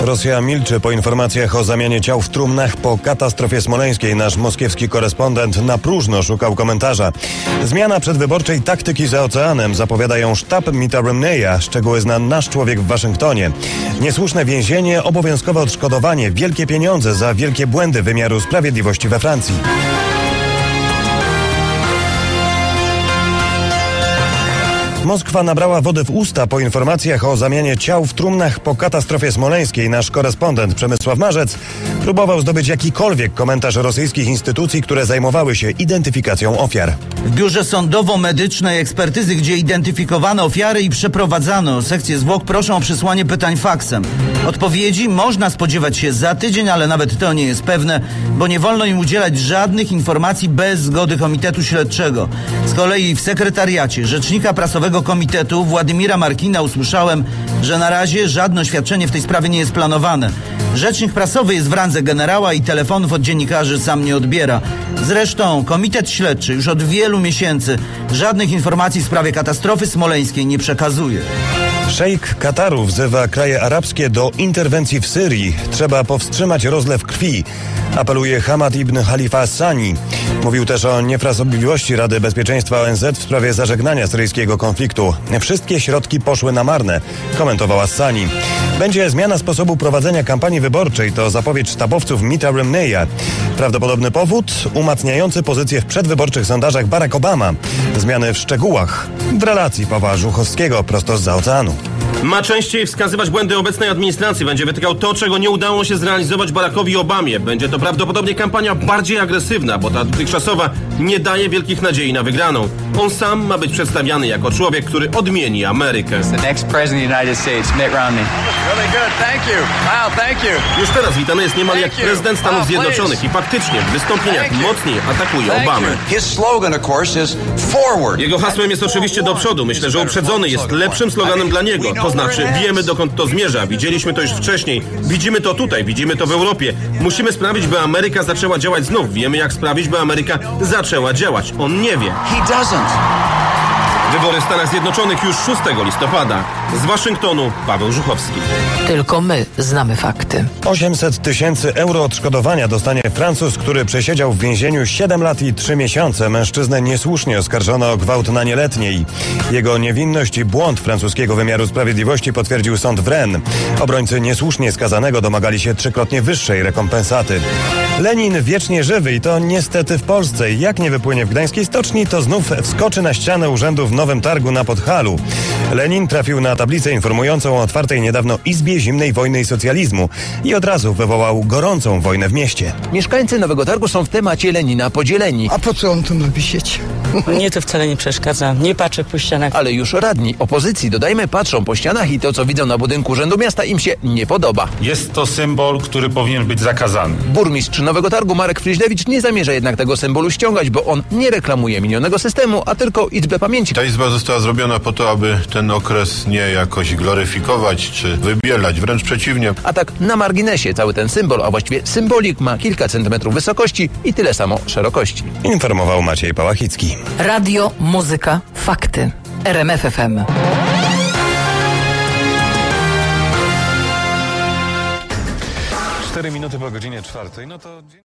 Rosja milczy po informacjach o zamianie ciał w trumnach po katastrofie smoleńskiej. Nasz moskiewski korespondent na próżno szukał komentarza. Zmiana przedwyborczej taktyki za oceanem, zapowiada ją sztab Mitta Romneya. Szczegóły zna nasz człowiek w Waszyngtonie. Niesłuszne więzienie, obowiązkowe odszkodowanie, wielkie pieniądze za wielkie błędy wymiaru sprawiedliwości we Francji. Moskwa nabrała wody w usta po informacjach o zamianie ciał w trumnach po katastrofie smoleńskiej. Nasz korespondent Przemysław Marzec próbował zdobyć jakikolwiek komentarz rosyjskich instytucji, które zajmowały się identyfikacją ofiar. W biurze sądowo-medycznej ekspertyzy, gdzie identyfikowano ofiary i przeprowadzano sekcję zwłok, proszą o przysłanie pytań faksem. Odpowiedzi można spodziewać się za tydzień, ale nawet to nie jest pewne, bo nie wolno im udzielać żadnych informacji bez zgody Komitetu Śledczego. Z kolei w sekretariacie rzecznika prasowego Komitetu Władimira Markina usłyszałem, że na razie żadne oświadczenie w tej sprawie nie jest planowane. Rzecznik prasowy jest w randze generała i telefonów od dziennikarzy sam nie odbiera. Zresztą Komitet Śledczy już od wielu miesięcy żadnych informacji w sprawie katastrofy smoleńskiej nie przekazuje. Szejk Kataru wzywa kraje arabskie do interwencji w Syrii. Trzeba powstrzymać rozlew krwi, apeluje Hamad ibn Khalifa Sani. Mówił też o niefrasobliwości Rady Bezpieczeństwa ONZ w sprawie zażegnania syryjskiego konfliktu. Wszystkie środki poszły na marne, komentowała Sani. Będzie zmiana sposobu prowadzenia kampanii wyborczej, to zapowiedź sztabowców Mitta Romneya. Prawdopodobny powód? Umacniający pozycję w przedwyborczych sondażach Barack Obama. Zmiany w szczegółach. W relacji Pawła Żuchowskiego prosto zza oceanu. Ma częściej wskazywać błędy obecnej administracji. Będzie wytykał to, czego nie udało się zrealizować Barackowi Obamie. Będzie to prawdopodobnie kampania bardziej agresywna, bo ta dotychczasowa nie daje wielkich nadziei na wygraną. On sam ma być przedstawiany jako człowiek, który odmieni Amerykę. Już teraz witany jest niemal jak prezydent Stanów Zjednoczonych i faktycznie w wystąpieniach mocniej atakuje Obamę. Jego hasłem jest oczywiście do przodu. Myślę, że uprzedzony jest lepszym sloganem dla niego. To znaczy, wiemy, dokąd to zmierza. Widzieliśmy to już wcześniej. Widzimy to tutaj, widzimy to w Europie. Musimy sprawić, by Ameryka zaczęła działać znów. Wiemy, jak sprawić, by Ameryka zaczęła działać. On nie wie. Wybory w Stanach Zjednoczonych już 6 listopada. Z Waszyngtonu Paweł Żuchowski. Tylko my znamy fakty. 800 000 euro odszkodowania dostanie Francuz, który przesiedział w więzieniu 7 lat i 3 miesiące. Mężczyznę niesłusznie oskarżono o gwałt na nieletniej. Jego niewinność i błąd francuskiego wymiaru sprawiedliwości potwierdził sąd w Rennes. Obrońcy niesłusznie skazanego domagali się 3-krotnie wyższej rekompensaty. Lenin wiecznie żywy i to niestety w Polsce. Jak nie wypłynie w gdańskiej stoczni, to znów wskoczy na ścianę urzędu w Nowym Targu na Podhalu. Lenin trafił na tablicę informującą o otwartej niedawno Izbie Zimnej Wojny i Socjalizmu i od razu wywołał gorącą wojnę w mieście. Mieszkańcy Nowego Targu są w temacie Lenina podzieleni. A po co on tu ma wisieć? Mnie to wcale nie przeszkadza. Nie patrzę po ścianach. Ale już radni opozycji, dodajmy, patrzą po ścianach i to, co widzą na budynku Urzędu Miasta, im się nie podoba. Jest to symbol, który powinien być zakazany. Burmistrz Nowego Targu Marek Friźlewicz nie zamierza jednak tego symbolu ściągać, bo on nie reklamuje minionego systemu, a tylko Izbę Pamięci. Ta izba została zrobiona po to, aby ten okres nie jakoś gloryfikować czy wybielać, wręcz przeciwnie. A tak na marginesie cały ten symbol, a właściwie symbolik ma kilka centymetrów wysokości i tyle samo szerokości. Informował Maciej Pałachicki. Radio, muzyka, fakty. RMF FM. 4 minuty po godzinie 4. No to...